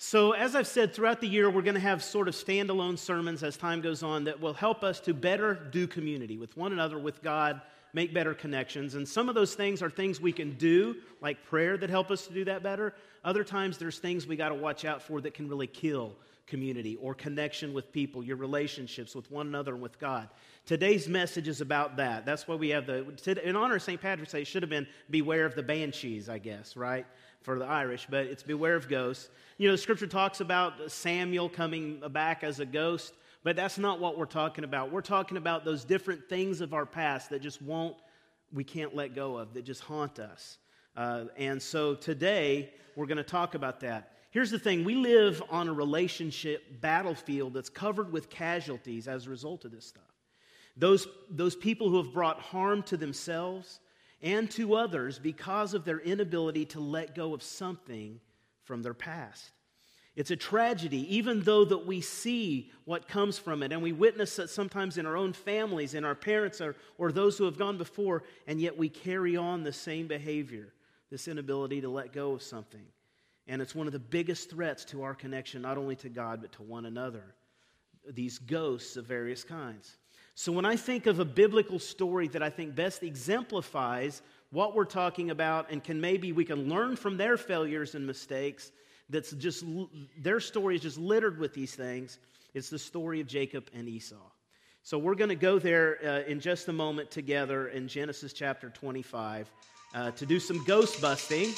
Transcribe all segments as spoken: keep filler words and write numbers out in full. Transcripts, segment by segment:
So, as I've said, throughout the year, we're going to have sort of standalone sermons as time goes on that will help us to better do community with one another, with God, make better connections. And some of those things are things we can do, like prayer, that help us to do that better. Other times, there's things we got to watch out for that can really kill community or connection with people, your relationships with one another and with God. Today's message is about that. That's why we have the, in honor of Saint Patrick's Day, it should have been beware of the banshees, I guess, right, for the Irish, but it's beware of ghosts. You know, the scripture talks about Samuel coming back as a ghost, but that's not what we're talking about. We're talking about those different things of our past that just won't, we can't let go of, that just haunt us. Uh, and so today, we're going to talk about that. Here's the thing, we live on a relationship battlefield that's covered with casualties as a result of this stuff. Those, those people who have brought harm to themselves and to others because of their inability to let go of something from their past. It's a tragedy, even though that we see what comes from it, and we witness it sometimes in our own families, in our parents, or, or those who have gone before, and yet we carry on the same behavior, this inability to let go of something. And it's one of the biggest threats to our connection, not only to God, but to one another. These ghosts of various kinds. So when I think of a biblical story that I think best exemplifies what we're talking about, and can maybe we can learn from their failures and mistakes, that's just, their story is just littered with these things, it's the story of Jacob and Esau. So we're going to go there uh, in just a moment together in Genesis chapter twenty-five uh, to do some ghost busting.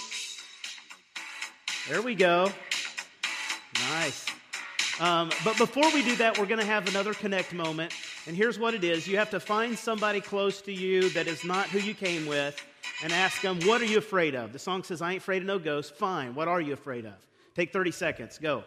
There we go. Nice. Um, but before we do that, we're going to have another connect moment. And here's what it is. You have to find somebody close to you that is not who you came with and ask them, what are you afraid of? The song says, I ain't afraid of no ghosts. Fine. What are you afraid of? Take thirty seconds. Go.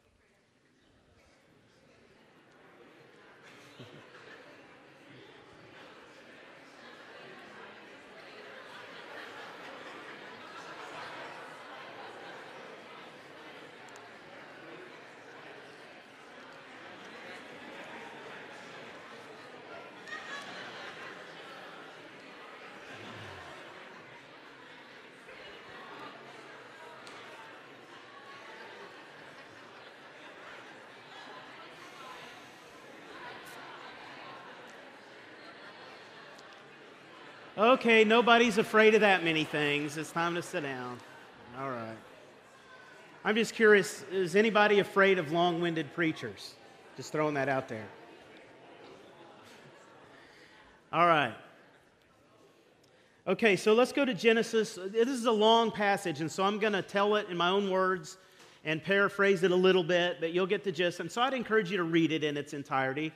Okay, nobody's afraid of that many things. It's time to sit down. All right. I'm just curious, is anybody afraid of long-winded preachers? Just throwing that out there. All right. Okay, so let's go to Genesis. This is a long passage, and so I'm going to tell it in my own words and paraphrase it a little bit, but you'll get the gist. And so I'd encourage you to read it in its entirety.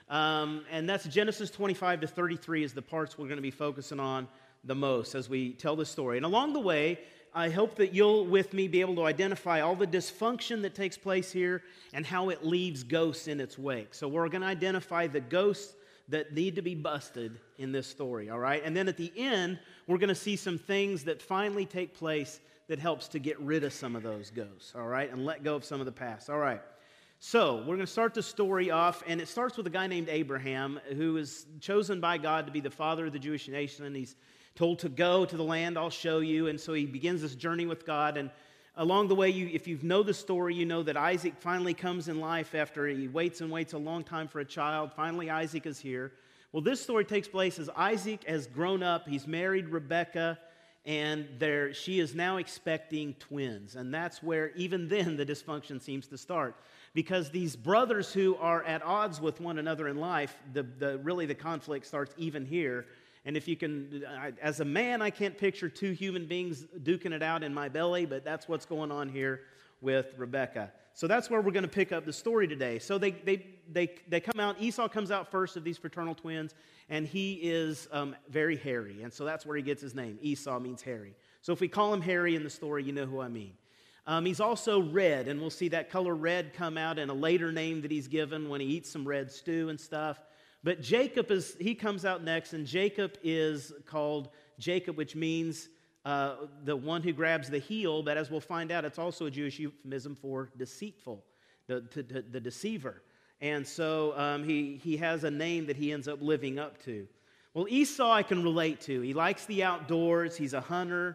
Um, and that's Genesis twenty-five to thirty-three is the parts we're going to be focusing on the most as we tell the story. And along the way, I hope that you'll, with me, be able to identify all the dysfunction that takes place here and how it leaves ghosts in its wake. So we're going to identify the ghosts that need to be busted in this story, all right? And then at the end, we're going to see some things that finally take place that helps to get rid of some of those ghosts, all right? And let go of some of the past, all right? So, we're going to start the story off, and it starts with a guy named Abraham, who is chosen by God to be the father of the Jewish nation, and he's told to go to the land I'll show you, and so he begins this journey with God, and along the way, you, if you know the story, you know that Isaac finally comes in life after he waits and waits a long time for a child. Finally, Isaac is here. Well, this story takes place as Isaac has grown up, he's married Rebekah, and there she is now expecting twins, and that's where even then the dysfunction seems to start. Because these brothers who are at odds with one another in life, the, the really the conflict starts even here. And if you can, I, as a man, I can't picture two human beings duking it out in my belly, but that's what's going on here with Rebekah. So that's where we're going to pick up the story today. So they they they they come out. Esau comes out first of these fraternal twins, and he is um, very hairy, and so that's where he gets his name. Esau means hairy. So if we call him Harry in the story, you know who I mean. Um, he's also red, and we'll see that color red come out in a later name that he's given when he eats some red stew and stuff. But Jacob, is he comes out next, and Jacob is called Jacob, which means uh, the one who grabs the heel, but as we'll find out, it's also a Jewish euphemism for deceitful, the, the, the, the deceiver. And so um, he, he has a name that he ends up living up to. Well, Esau I can relate to. He likes the outdoors. He's a hunter.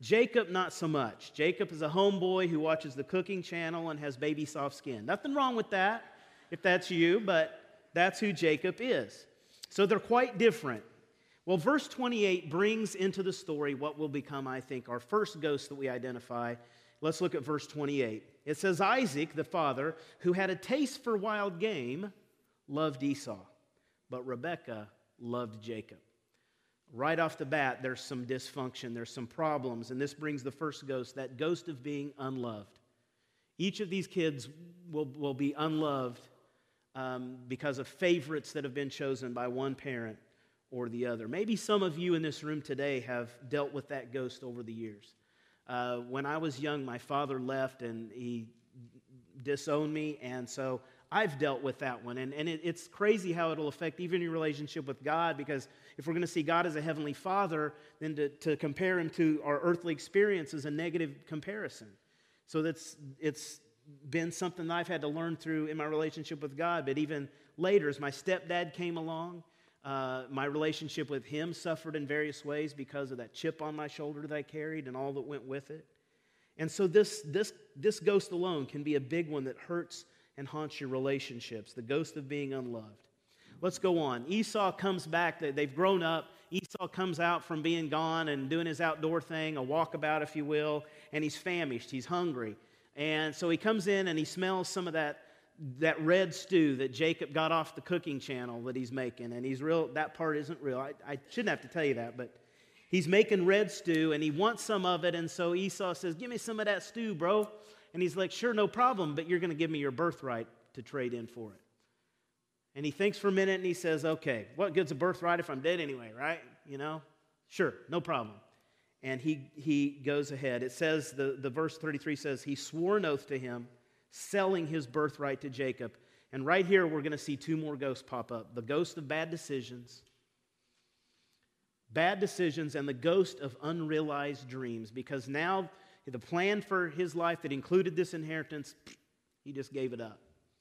Jacob, not so much. Jacob is a homeboy who watches the cooking channel and has baby soft skin. Nothing wrong with that, if that's you, but that's who Jacob is. So they're quite different. Well, verse twenty-eight brings into the story what will become, I think, our first ghost that we identify. Let's look at verse twenty-eight. It says, Isaac, the father, who had a taste for wild game, loved Esau, but Rebekah loved Jacob. Right off the bat, there's some dysfunction, there's some problems, and this brings the first ghost, that ghost of being unloved. Each of these kids will, will be unloved um, because of favorites that have been chosen by one parent or the other. Maybe some of you in this room today have dealt with that ghost over the years. Uh, when I was young, my father left and he disowned me, and so I've dealt with that one. And, and it, it's crazy how it'll affect even your relationship with God, because if we're going to see God as a heavenly father, then to, to compare him to our earthly experience is a negative comparison. So that's it's been something that I've had to learn through in my relationship with God. But even later, as my stepdad came along, uh, my relationship with him suffered in various ways because of that chip on my shoulder that I carried and all that went with it. And so this, this, this ghost alone can be a big one that hurts and haunts your relationships, the ghost of being unloved. Let's go on. Esau comes back. They've grown up. Esau comes out from being gone and doing his outdoor thing, a walkabout, if you will, and he's famished. He's hungry. And so he comes in and he smells some of that, that red stew that Jacob got off the cooking channel that he's making. And he's real. That part isn't real. I, I shouldn't have to tell you that, but he's making red stew and he wants some of it. And so Esau says, give me some of that stew, bro. And he's like, sure, no problem, but you're going to give me your birthright to trade in for it. And he thinks for a minute and he says, okay, what good's a birthright if I'm dead anyway, right? You know, sure, no problem. And he he goes ahead. It says, the, the verse thirty-three says, he swore an oath to him, selling his birthright to Jacob. And right here, we're going to see two more ghosts pop up. The ghost of bad decisions, bad decisions, and the ghost of unrealized dreams. Because now the plan for his life that included this inheritance, he just gave it up.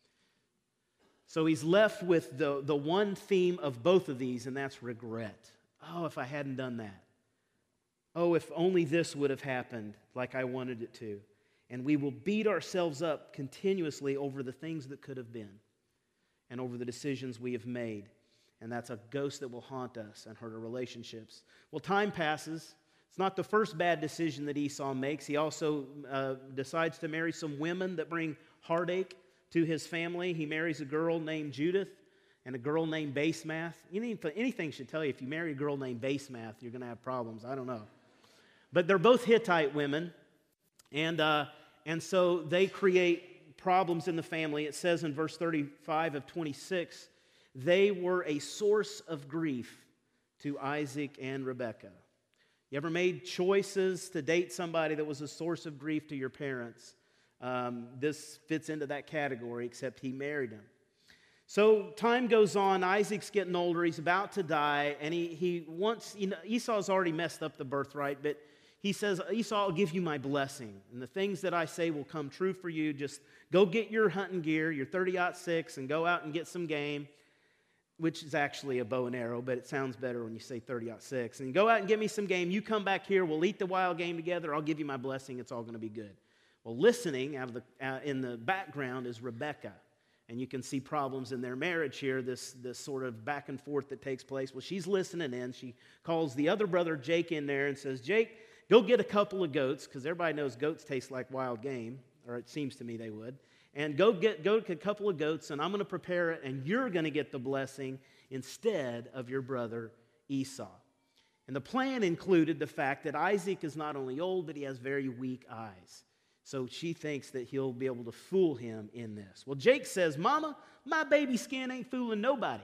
So he's left with the, the one theme of both of these, and that's regret. Oh, if I hadn't done that. Oh, if only this would have happened like I wanted it to. And we will beat ourselves up continuously over the things that could have been and over the decisions we have made. And that's a ghost that will haunt us and hurt our relationships. Well, time passes. It's not the first bad decision that Esau makes. He also uh, decides to marry some women that bring heartache to his family. He marries a girl named Judith and a girl named Basemath. Anything should tell you if you marry a girl named Basemath, you're going to have problems. I don't know. But they're both Hittite women, and, uh, and so they create problems in the family. It says in verse thirty-five of twenty-six, they were a source of grief to Isaac and Rebekah. You ever made choices to date somebody that was a source of grief to your parents? Um, this fits into that category, except he married him. So time goes on. Isaac's getting older. He's about to die, and he he wants. You know, Esau's already messed up the birthright, but he says, Esau, I'll give you my blessing, and the things that I say will come true for you. Just go get your hunting gear, your thirty aught six, and go out and get some game, which is actually a bow and arrow, but it sounds better when you say thirty aught six. And go out and get me some game. You come back here. We'll eat the wild game together. I'll give you my blessing. It's all going to be good. Well, listening out of the, uh, in the background is Rebekah. And you can see problems in their marriage here, this, this sort of back and forth that takes place. Well, she's listening in. She calls the other brother, Jake, in there and says, Jake, go get a couple of goats, because everybody knows goats taste like wild game, or it seems to me they would. And go get, go get a couple of goats, and I'm going to prepare it, and you're going to get the blessing instead of your brother Esau. And the plan included the fact that Isaac is not only old, but he has very weak eyes. So she thinks that he'll be able to fool him in this. Well, Jake says, Mama, my baby skin ain't fooling nobody.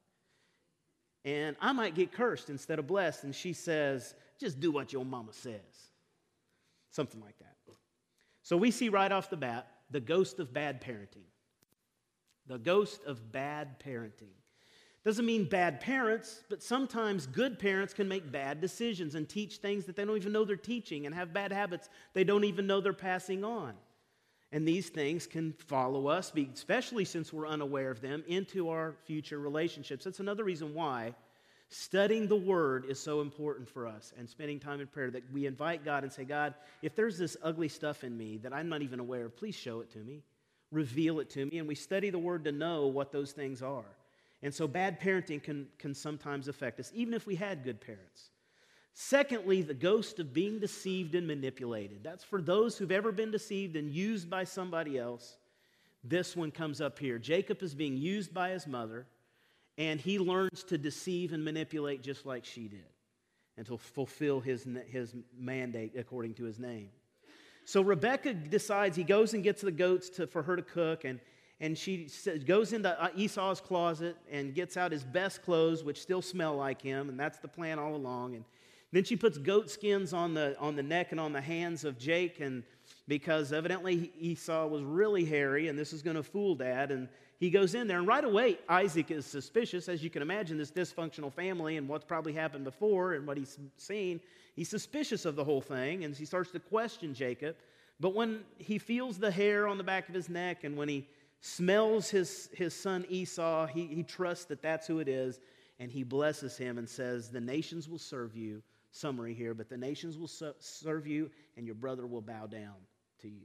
And I might get cursed instead of blessed. And she says, just do what your mama says. Something like that. So we see right off the bat the ghost of bad parenting. The ghost of bad parenting. Doesn't mean bad parents, but sometimes good parents can make bad decisions and teach things that they don't even know they're teaching and have bad habits they don't even know they're passing on. And these things can follow us, especially since we're unaware of them, into our future relationships. That's another reason why Studying the Word is so important for us, and spending time in prayer, that we invite God and say, God, if there's this ugly stuff in me that I'm not even aware of, please show it to me. Reveal it to me. And we study the Word to know what those things are. And so bad parenting can, can sometimes affect us, even if we had good parents. Secondly, the ghost of being deceived and manipulated. That's for those who've ever been deceived and used by somebody else. This one comes up here. Jacob is being used by his mother, and he learns to deceive and manipulate just like she did, and to fulfill his, his mandate according to his name. So Rebekah decides, he goes and gets the goats to, for her to cook, and, and she goes into Esau's closet and gets out his best clothes, which still smell like him, and that's the plan all along. And then she puts goat skins on the, on the neck and on the hands of Jake, and because evidently Esau was really hairy, and this is going to fool Dad, and he goes in there, and right away, Isaac is suspicious. As you can imagine, this dysfunctional family and what's probably happened before and what he's seen, he's suspicious of the whole thing, and he starts to question Jacob. But when he feels the hair on the back of his neck, and when he smells his, his son Esau, he, he trusts that that's who it is, and he blesses him and says, the nations will serve you. Summary here, but the nations will serve you, and your brother will bow down to you.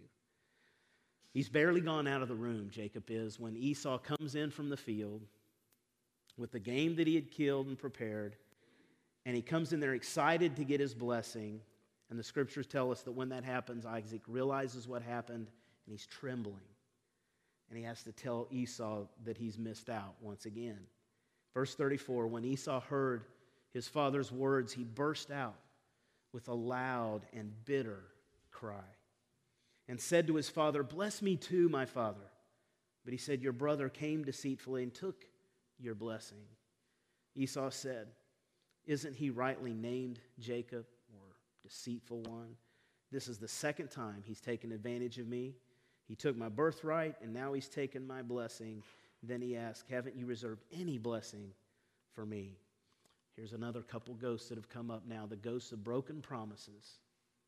He's barely gone out of the room, Jacob is, when Esau comes in from the field with the game that he had killed and prepared, and he comes in there excited to get his blessing, and the scriptures tell us that when that happens, Isaac realizes what happened, and he's trembling, and he has to tell Esau that he's missed out once again. Verse thirty-four, when Esau heard his father's words, he burst out with a loud and bitter cry and said to his father, bless me too, my father. But he said, your brother came deceitfully and took your blessing. Esau said, isn't he rightly named Jacob, or deceitful one? This is the second time he's taken advantage of me. He took my birthright, and now he's taken my blessing. Then he asked, haven't you reserved any blessing for me? Here's another couple ghosts that have come up now, the ghosts of broken promises.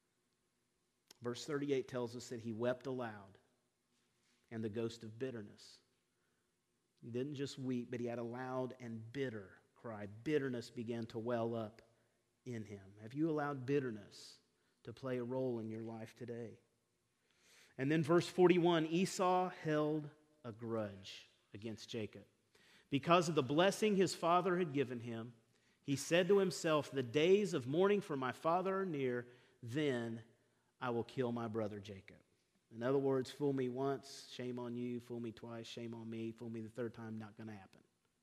Verse thirty-eight tells us that he wept aloud, and the ghost of bitterness. He didn't just weep, but he had a loud and bitter cry. Bitterness began to well up in him. Have you allowed bitterness to play a role in your life today? And then verse forty-one, Esau held a grudge against Jacob. Because of the blessing his father had given him, he said to himself, the days of mourning for my father are near, then I will kill my brother Jacob. In other words, fool me once, shame on you. Fool me twice, shame on me. Fool me the third time, not going to happen.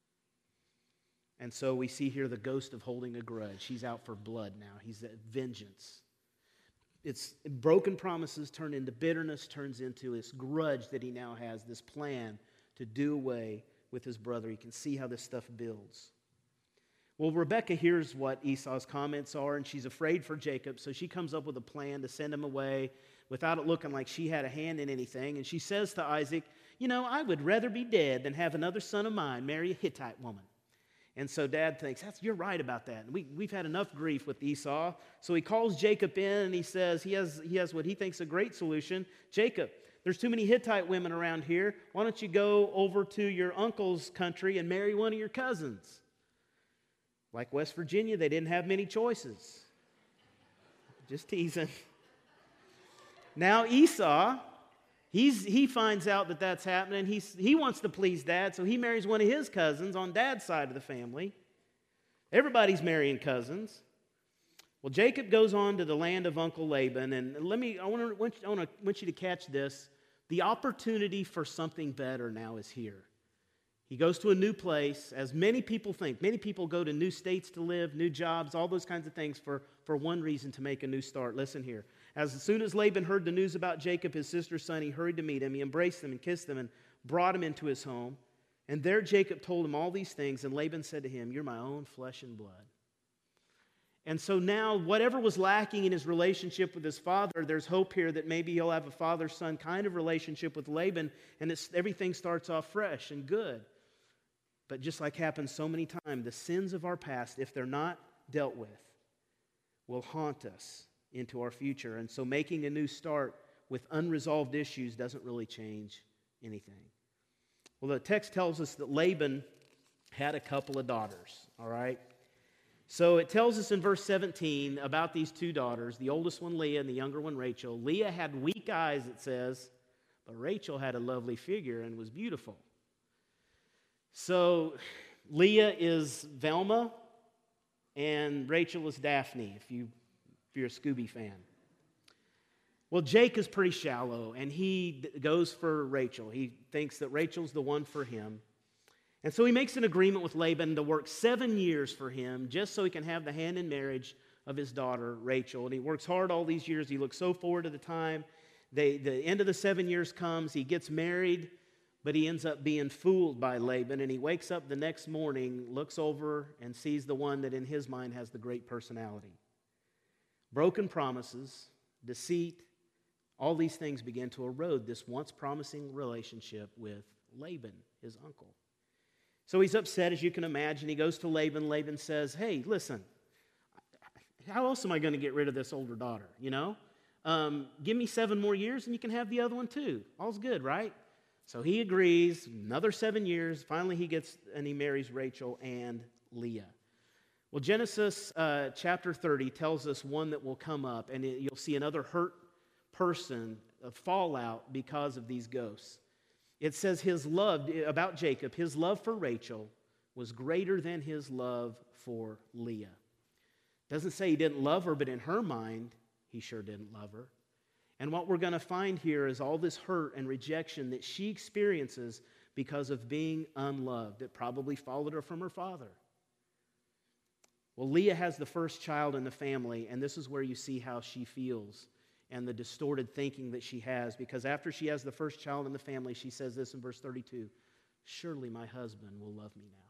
And so we see here the ghost of holding a grudge. He's out for blood now. He's at vengeance. It's broken promises turn into bitterness, turns into this grudge that he now has, this plan to do away with his brother. You can see how this stuff builds. Well, Rebekah hears what Esau's comments are, and she's afraid for Jacob, so she comes up with a plan to send him away without it looking like she had a hand in anything. And she says to Isaac, you know, I would rather be dead than have another son of mine marry a Hittite woman. And so Dad thinks, That's, you're right about that. And we, we've had enough grief with Esau. So he calls Jacob in, and he says he has, he has what he thinks a great solution. Jacob, there's too many Hittite women around here. Why don't you go over to your uncle's country and marry one of your cousins? Like West Virginia, they didn't have many choices. Just teasing. Now Esau, he's, he finds out that that's happening. He's, he wants to please Dad, so he marries one of his cousins on Dad's side of the family. Everybody's marrying cousins. Well, Jacob goes on to the land of Uncle Laban, and let me, I want to, I want to, want you to catch this. The opportunity for something better now is here. He goes to a new place, as many people think. Many people go to new states to live, new jobs, all those kinds of things for, for one reason, to make a new start. Listen here. As soon as Laban heard the news about Jacob, his sister's son, he hurried to meet him. He embraced him and kissed him and brought him into his home. And there Jacob told him all these things, and Laban said to him, you're my own flesh and blood. And so now, whatever was lacking in his relationship with his father, there's hope here that maybe he'll have a father-son kind of relationship with Laban, and it's, everything starts off fresh and good. But just like happens so many times, the sins of our past, if they're not dealt with, will haunt us into our future. And so making a new start with unresolved issues doesn't really change anything. Well, the text tells us that Laban had a couple of daughters, all right? So it tells us in verse seventeen about these two daughters, the oldest one Leah and the younger one Rachel. Leah had weak eyes, it says, but Rachel had a lovely figure and was beautiful. So Leah is Velma and Rachel is Daphne, if, you, if you're a Scooby fan. Well, Jake is pretty shallow, and he goes for Rachel. He thinks that Rachel's the one for him. And so he makes an agreement with Laban to work seven years for him just so he can have the hand in marriage of his daughter, Rachel. And he works hard all these years. He looks so forward to the time. They, the end of the seven years comes. He gets married, but he ends up being fooled by Laban. And he wakes up the next morning, looks over, and sees the one that in his mind has the great personality. Broken promises, deceit, all these things begin to erode this once promising relationship with Laban, his uncle. So he's upset, as you can imagine. He goes to Laban. Laban says, hey, listen, how else am I going to get rid of this older daughter, you know? Um, give me seven more years and you can have the other one too. All's good, right? So he agrees. Another seven years. Finally, he gets and he marries Rachel and Leah. Well, Genesis uh, chapter thirty tells us one that will come up, and it, you'll see another hurt person, a fallout because of these ghosts. It says his love, about Jacob, his love for Rachel was greater than his love for Leah. Doesn't say he didn't love her, but in her mind, he sure didn't love her. And what we're going to find here is all this hurt and rejection that she experiences because of being unloved. It probably followed her from her father. Well, Leah has the first child in the family, and this is where you see how she feels and the distorted thinking that she has, because after she has the first child in the family, she says this in verse thirty-two, surely my husband will love me now.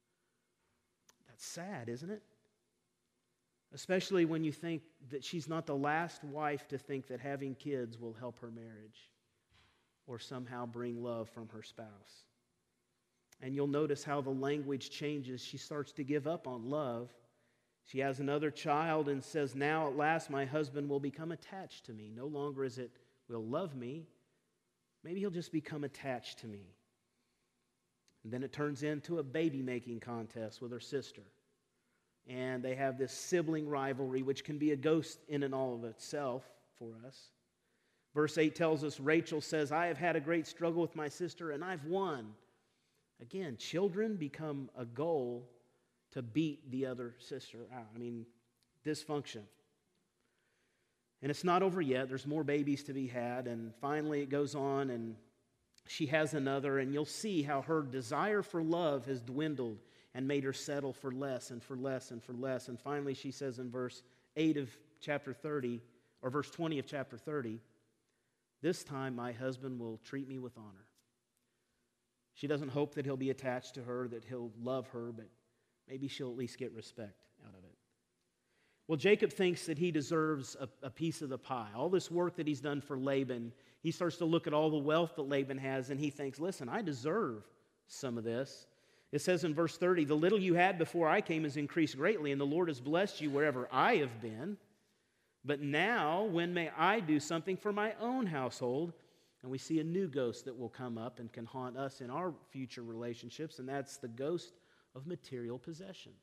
That's sad, isn't it? Especially when you think that she's not the last wife to think that having kids will help her marriage or somehow bring love from her spouse. And you'll notice how the language changes. She starts to give up on love. She has another child and says, now at last my husband will become attached to me. No longer is it, will love me. Maybe he'll just become attached to me. And then it turns into a baby-making contest with her sister. And they have this sibling rivalry, which can be a ghost in and all of itself for us. Verse eight tells us, Rachel says, I have had a great struggle with my sister, and I've won. Again, children become a goal to beat the other sister out. I mean, dysfunction. And it's not over yet. There's more babies to be had. And finally it goes on and she has another. And you'll see how her desire for love has dwindled and made her settle for less and for less and for less. And finally she says in verse eight of chapter thirty, or verse twenty of chapter thirty, this time my husband will treat me with honor. She doesn't hope that he'll be attached to her, that he'll love her, but maybe she'll at least get respect out of it. Well, Jacob thinks that he deserves a, a piece of the pie. All this work that he's done for Laban, he starts to look at all the wealth that Laban has, and he thinks, listen, I deserve some of this. It says in verse thirty, the little you had before I came has increased greatly, and the Lord has blessed you wherever I have been. But now, when may I do something for my own household? And we see a new ghost that will come up and can haunt us in our future relationships, and that's the ghost of material possessions.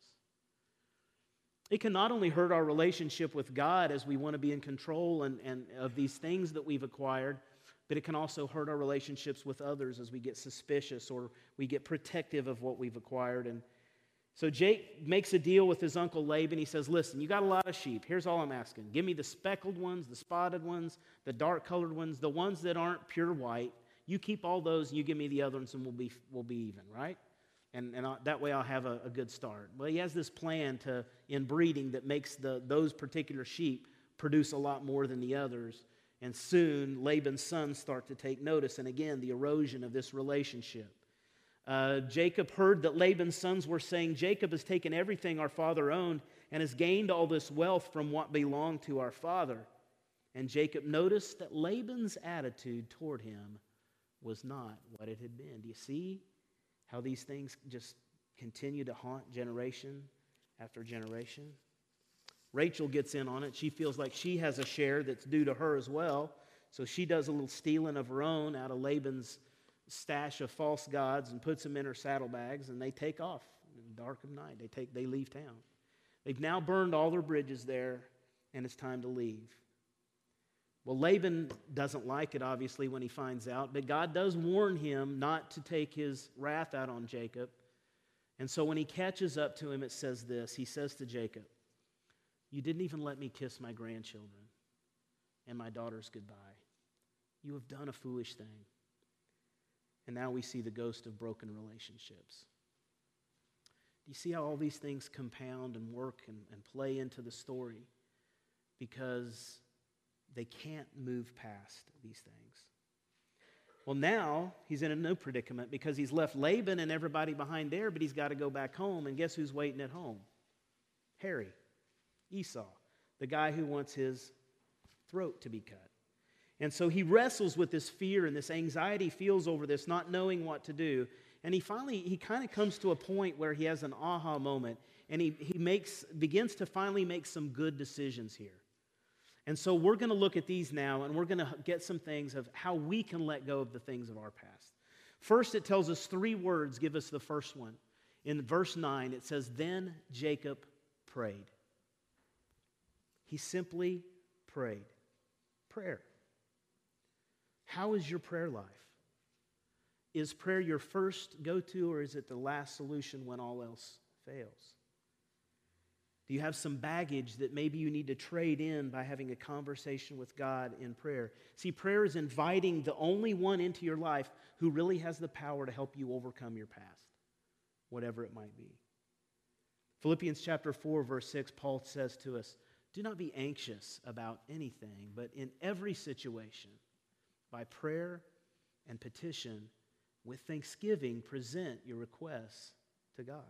It can not only hurt our relationship with God as we want to be in control and, and of these things that we've acquired, but it can also hurt our relationships with others as we get suspicious or we get protective of what we've acquired. And so Jake makes a deal with his uncle Laban. He says, listen, you got a lot of sheep. Here's all I'm asking. Give me the speckled ones, the spotted ones, the dark-colored ones, the ones that aren't pure white. You keep all those and you give me the other ones and we'll be, we'll be even, right? And, and I'll, that way I'll have a, a good start. Well, he has this plan to in breeding that makes the, those particular sheep produce a lot more than the others. And soon Laban's sons start to take notice. And again, the erosion of this relationship. Uh, Jacob heard that Laban's sons were saying, Jacob has taken everything our father owned and has gained all this wealth from what belonged to our father. And Jacob noticed that Laban's attitude toward him was not what it had been. Do you see how these things just continue to haunt generation after generation? Rachel gets in on it. She feels like she has a share that's due to her as well. So she does a little stealing of her own out of Laban's stash of false gods and puts them in her saddlebags, and they take off in the dark of night. They take, they leave town. They've now burned all their bridges there, and it's time to leave. Well, Laban doesn't like it, obviously, when he finds out, but God does warn him not to take his wrath out on Jacob. And so when he catches up to him, it says this. He says to Jacob, "You didn't even let me kiss my grandchildren and my daughters goodbye. You have done a foolish thing." And now we see the ghost of broken relationships. Do you see how all these things compound and work and, and play into the story? Because they can't move past these things. Well, now he's in a new predicament because he's left Laban and everybody behind there, but he's got to go back home. And guess who's waiting at home? Harry, Esau, the guy who wants his throat to be cut. And so he wrestles with this fear and this anxiety he feels over this, not knowing what to do. And he finally, he kind of comes to a point where he has an aha moment, and he, he makes begins to finally make some good decisions here. And so we're going to look at these now, and we're going to get some things of how we can let go of the things of our past. First, it tells us three words. Give us the first one. In verse nine, it says, "Then Jacob prayed." He simply prayed. Prayer. How is your prayer life? Is prayer your first go-to, or is it the last solution when all else fails? Do you have some baggage that maybe you need to trade in by having a conversation with God in prayer? See, prayer is inviting the only one into your life who really has the power to help you overcome your past, whatever it might be. Philippians chapter four, verse six, Paul says to us, "Do not be anxious about anything, but in every situation, by prayer and petition, with thanksgiving, present your requests to God."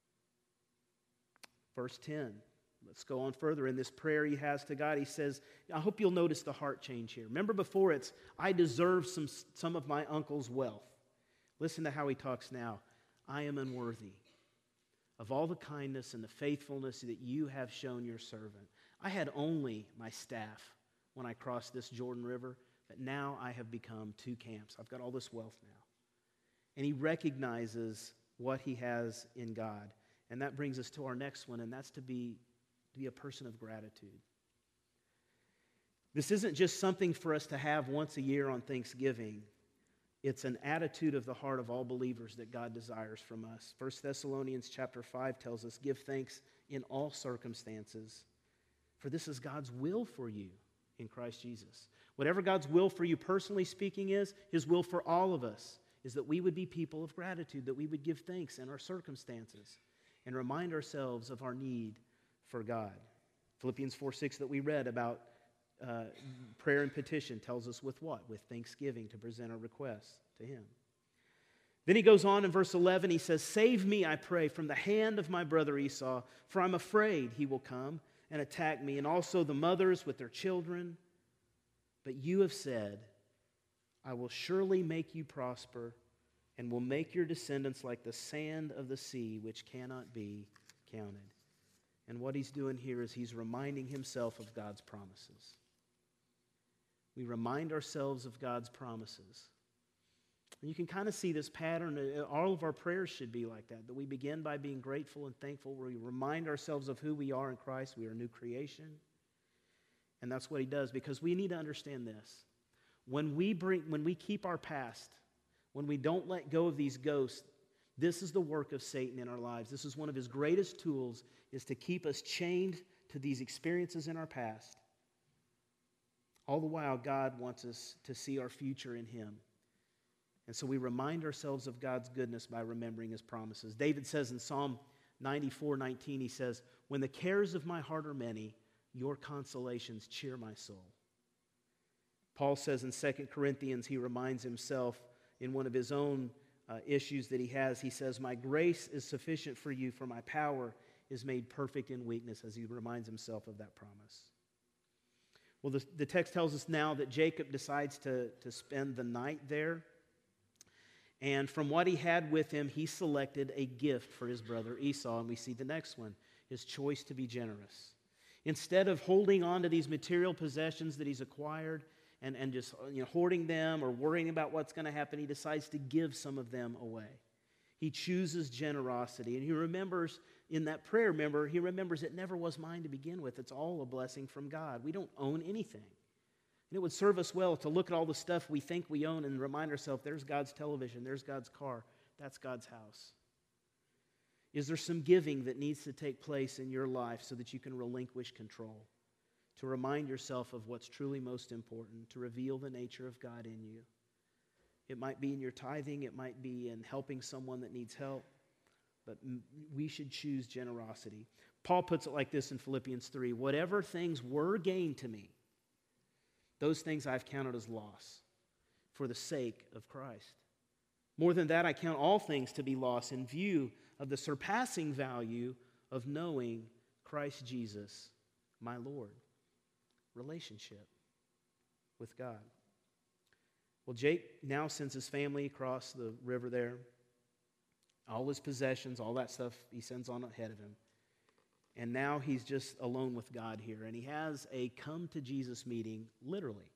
Verse ten, let's go on further. In this prayer he has to God, he says, I hope you'll notice the heart change here. Remember before it's, I deserve some, some of my uncle's wealth. Listen to how he talks now. "I am unworthy of all the kindness and the faithfulness that you have shown your servant. I had only my staff when I crossed this Jordan River, but now I have become two camps. I've got all this wealth now." And he recognizes what he has in God. And that brings us to our next one, and that's to be, to be a person of gratitude. This isn't just something for us to have once a year on Thanksgiving. It's an attitude of the heart of all believers that God desires from us. First Thessalonians chapter five tells us, "Give thanks in all circumstances, for this is God's will for you in Christ Jesus." Whatever God's will for you personally speaking is, His will for all of us is that we would be people of gratitude, that we would give thanks in our circumstances and remind ourselves of our need for God. Philippians four six that we read about uh, prayer and petition tells us with what? With thanksgiving to present our requests to Him. Then he goes on in verse eleven, he says, "Save me, I pray, from the hand of my brother Esau, for I'm afraid he will come and attack me, and also the mothers with their children. But you have said, I will surely make you prosper and will make your descendants like the sand of the sea, which cannot be counted." And what he's doing here is he's reminding himself of God's promises. We remind ourselves of God's promises. And you can kind of see this pattern. All of our prayers should be like that, that we begin by being grateful and thankful. We remind ourselves of who we are in Christ. We are a new creation. And that's what he does, because we need to understand this. When we bring, when we keep our past, when we don't let go of these ghosts, this is the work of Satan in our lives. This is one of his greatest tools, is to keep us chained to these experiences in our past. All the while, God wants us to see our future in Him. And so we remind ourselves of God's goodness by remembering His promises. David says in Psalm ninety-four nineteen, he says, "When the cares of my heart are many, your consolations cheer my soul." Paul says in Second Corinthians, he reminds himself in one of his own uh, issues that he has, he says, "My grace is sufficient for you, for my power is made perfect in weakness," as he reminds himself of that promise. Well, the, the text tells us now that Jacob decides to, to spend the night there. And from what he had with him, he selected a gift for his brother Esau. And we see the next one, his choice to be generous. Instead of holding on to these material possessions that he's acquired and, and just you know, hoarding them or worrying about what's going to happen, he decides to give some of them away. He chooses generosity, and he remembers in that prayer, remember, he remembers it never was mine to begin with. It's all a blessing from God. We don't own anything. And it would serve us well to look at all the stuff we think we own and remind ourselves, there's God's television, there's God's car, that's God's house. Is there some giving that needs to take place in your life so that you can relinquish control? To remind yourself of what's truly most important, to reveal the nature of God in you. It might be in your tithing, it might be in helping someone that needs help, but we should choose generosity. Paul puts it like this in Philippians three, whatever things were gained to me, those things I've counted as loss for the sake of Christ. More than that, I count all things to be loss in view of the surpassing value of knowing Christ Jesus, my Lord. Relationship with God. Well, Jake now sends his family across the river there. All his possessions, all that stuff, he sends on ahead of him. And now he's just alone with God here. And he has a come to Jesus meeting, literally.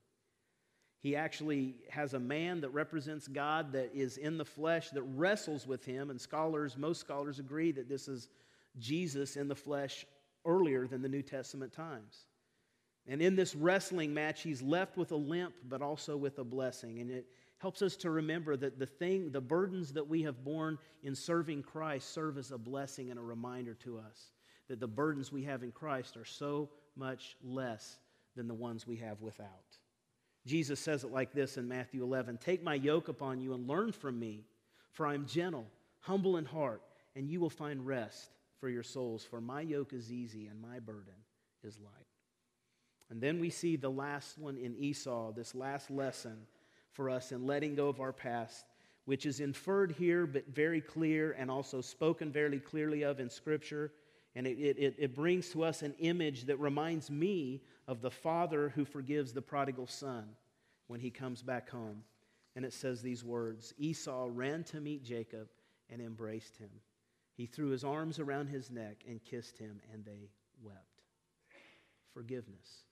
He actually has a man that represents God that is in the flesh, that wrestles with him. And scholars, most scholars agree that this is Jesus in the flesh earlier than the New Testament times. And in this wrestling match, he's left with a limp, but also with a blessing. And it helps us to remember that the thing, the burdens that we have borne in serving Christ serve as a blessing and a reminder to us that the burdens we have in Christ are so much less than the ones we have without. Jesus says it like this in Matthew eleven, take my yoke upon you and learn from me, for I am gentle, humble in heart, and you will find rest for your souls. For my yoke is easy and my burden is light. And then we see the last one in Esau, this last lesson for us in letting go of our past, which is inferred here but very clear and also spoken very clearly of in Scripture. And it, it, it brings to us an image that reminds me of the father who forgives the prodigal son when he comes back home. And it says these words, Esau ran to meet Jacob and embraced him. He threw his arms around his neck and kissed him, and they wept. Forgiveness.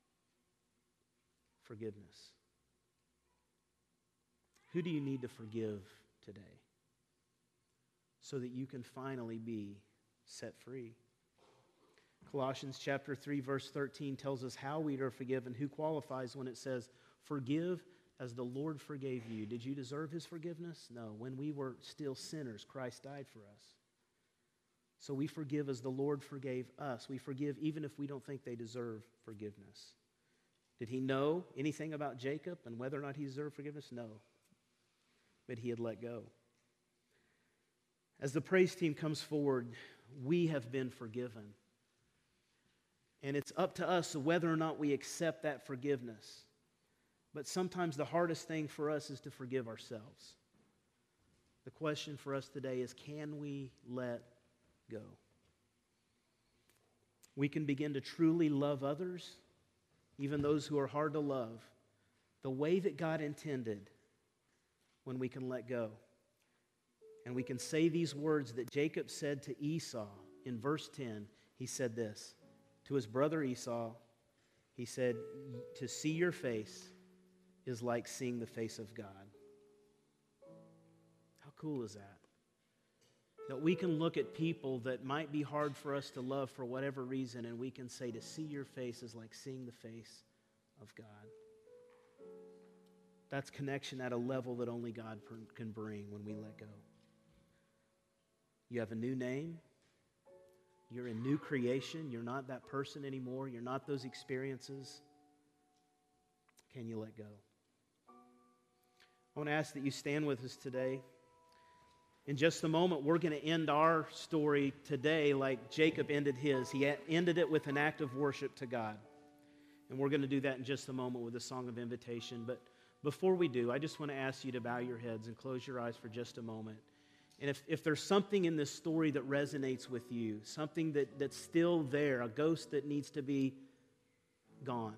Forgiveness. Who do you need to forgive today so that you can finally be set free? Colossians chapter three verse thirteen tells us how we are forgiven. Who qualifies when it says, forgive as the Lord forgave you. Did you deserve his forgiveness? No. When we were still sinners, Christ died for us. So we forgive as the Lord forgave us. We forgive even if we don't think they deserve forgiveness. Did he know anything about Jacob and whether or not he deserved forgiveness? No. But he had let go. As the praise team comes forward, we have been forgiven. And it's up to us whether or not we accept that forgiveness. But sometimes the hardest thing for us is to forgive ourselves. The question for us today is, can we let go? We can begin to truly love others, even those who are hard to love, the way that God intended when we can let go. And we can say these words that Jacob said to Esau in verse ten. He said this to his brother Esau. He said, to see your face is like seeing the face of God. How cool is that? That we can look at people that might be hard for us to love for whatever reason, and we can say to see your face is like seeing the face of God. That's connection at a level that only God can bring when we let go. You have a new name. You're a new creation. You're not that person anymore. You're not those experiences. Can you let go? I want to ask that you stand with us today. In just a moment, we're going to end our story today like Jacob ended his. He ended it with an act of worship to God. And we're going to do that in just a moment with a song of invitation. But before we do, I just want to ask you to bow your heads and close your eyes for just a moment. And if, if there's something in this story that resonates with you, something that, that's still there, a ghost that needs to be gone,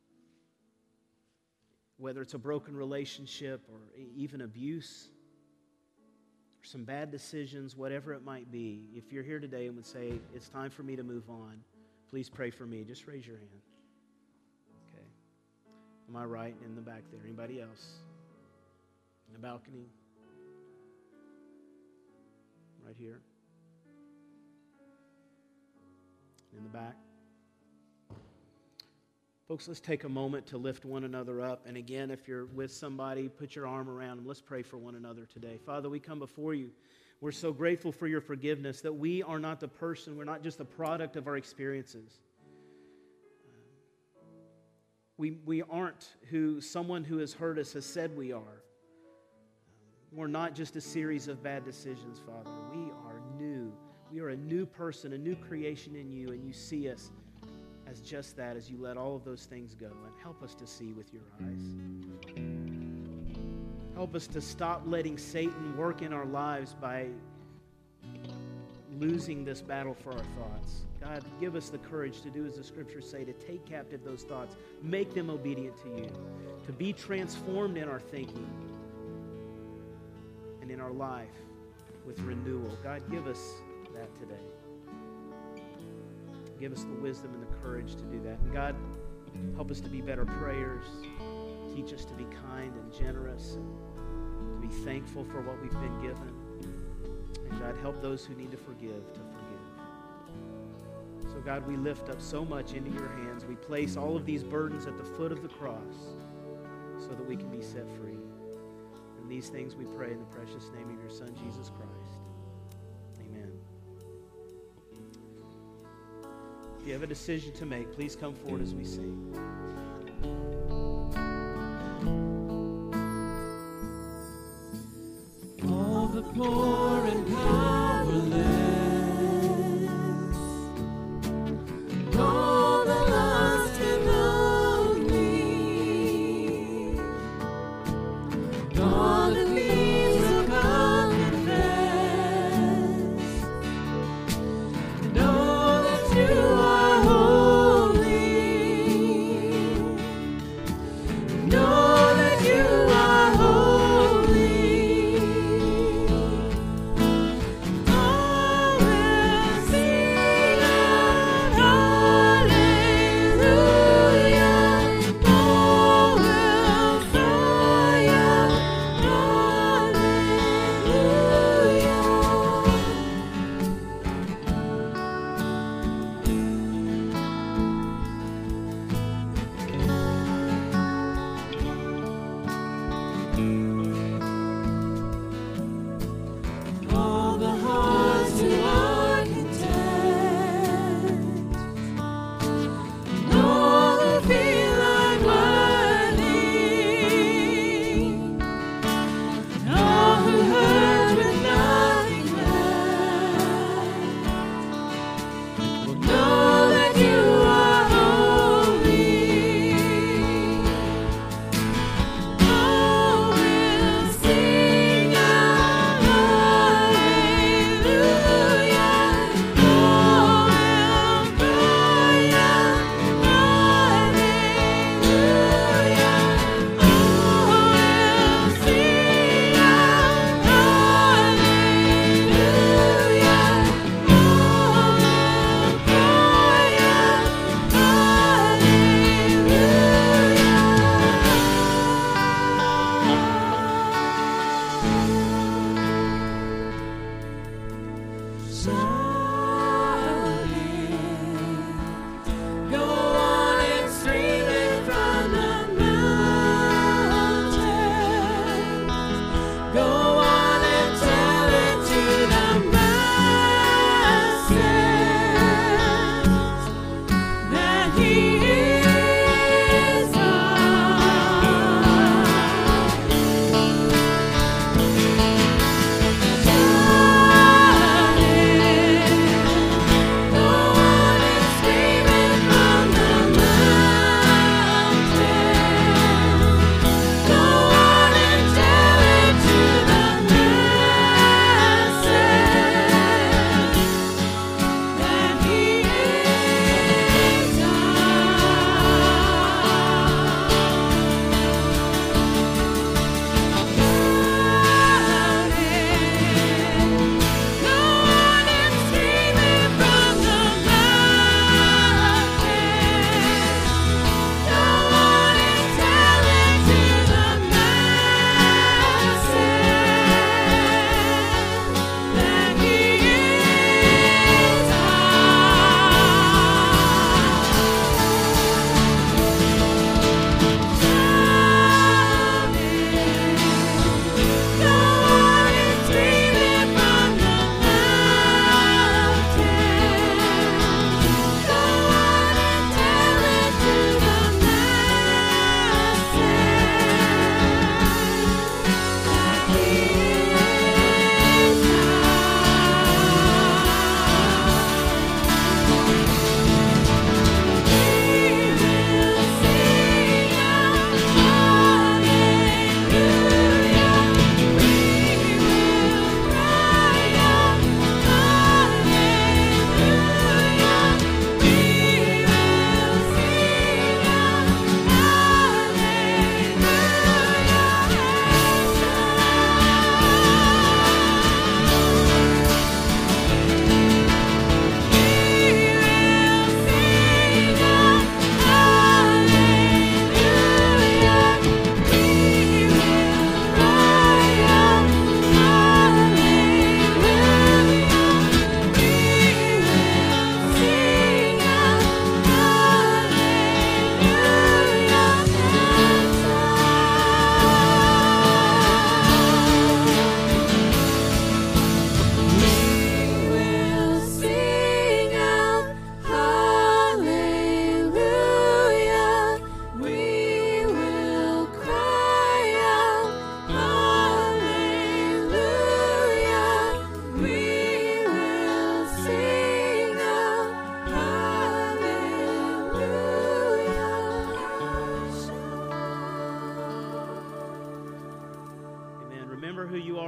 whether it's a broken relationship or even abuse, or some bad decisions, whatever it might be, if you're here today and would say, it's time for me to move on, please pray for me. Just raise your hand. Okay. Am I right in the back there? Anybody else? In the balcony? Right here. In the back. Folks, let's take a moment to lift one another up. And again, if you're with somebody, put your arm around them. Let's pray for one another today. Father, we come before you. We're so grateful for your forgiveness, that we are not the person, we're not just the product of our experiences. We, we aren't who someone who has hurt us has said we are. We're not just a series of bad decisions, Father. We are new. We are a new person, a new creation in you, and you see us as just that, as you let all of those things go. And help us to see with your eyes. Help us to stop letting Satan work in our lives by losing this battle for our thoughts. God, give us the courage to do as the scriptures say, to take captive those thoughts, make them obedient to you, to be transformed in our thinking and in our life with renewal. God, give us that today. Give us the wisdom and the courage to do that. And God, help us to be better prayers. Teach us to be kind and generous and to be thankful for what we've been given. And God, help those who need to forgive to forgive. So God, we lift up so much into your hands. We place all of these burdens at the foot of the cross so that we can be set free. And these things we pray in the precious name of your Son, Jesus Christ. Amen. If you have a decision to make, please come forward as we sing. All the poor and powerless, all the lost and lonely, all the thieves of God confess, and all that you are holy, and all that you are holy.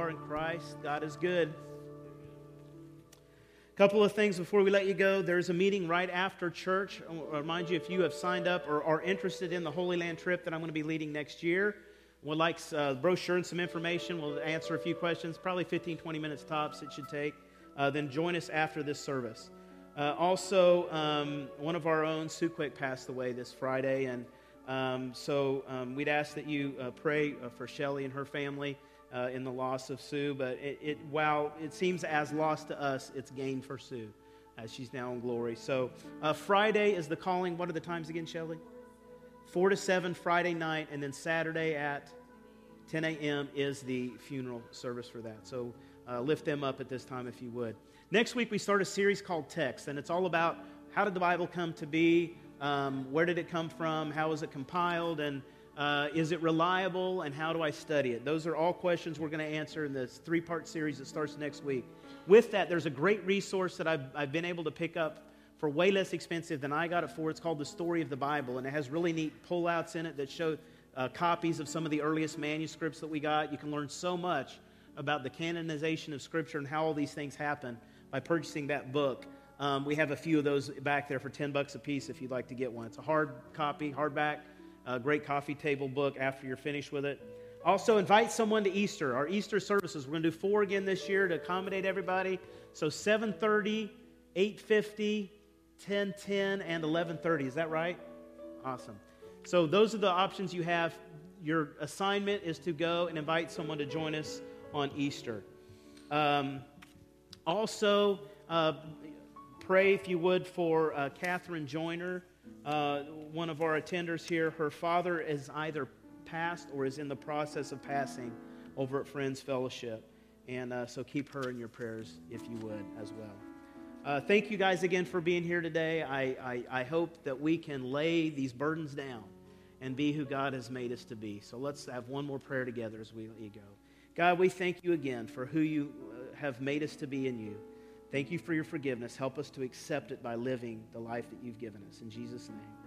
are in Christ. God is good. A couple of things before we let you go. There's a meeting right after church. I'll remind you, if you have signed up or are interested in the Holy Land trip that I'm going to be leading next year, would like a brochure and some information, we'll answer a few questions, probably fifteen, twenty minutes tops it should take. Uh, then join us after this service. Uh, also, um, one of our own, Sue Quick, passed away this Friday, and um, so um, we'd ask that you uh, pray uh, for Shelley and her family uh, in the loss of Sue. But it, it, while it seems as lost to us, it's gain for Sue, as she's now in glory. So uh, Friday is the calling. What are the times again, Shelley? Four to seven Friday night, and then Saturday at ten a.m. is the funeral service for that. So uh, lift them up at this time if you would. Next week we start a series called Text, and it's all about how did the Bible come to be, um, where did it come from, how was it compiled, and uh, is it reliable, and how do I study it? Those are all questions we're going to answer in this three-part series that starts next week. With that, there's a great resource that I've, I've been able to pick up for way less expensive than I got it for. It's called The Story of the Bible, and it has really neat pullouts in it that show uh, copies of some of the earliest manuscripts that we got. You can learn so much about the canonization of Scripture and how all these things happen by purchasing that book. Um, we have a few of those back there for ten bucks a piece if you'd like to get one. It's a hard copy, hardback, uh, great coffee table book after you're finished with it. Also, invite someone to Easter. Our Easter services, we're going to do four again this year to accommodate everybody. So seven thirty, eight fifty, ten ten, and eleven thirty. Is that right? Awesome. So those are the options you have. Your assignment is to go and invite someone to join us on Easter. Um, also, uh, pray, if you would, for uh, Catherine Joyner, uh, one of our attenders here. Her father is either passed or is in the process of passing over at Friends Fellowship. And uh, so keep her in your prayers, if you would, as well. Uh, thank you guys again for being here today. I, I, I hope that we can lay these burdens down and be who God has made us to be. So let's have one more prayer together as we let you go. God, we thank you again for who you uh, have made us to be in you. Thank you for your forgiveness. Help us to accept it by living the life that you've given us. In Jesus' name.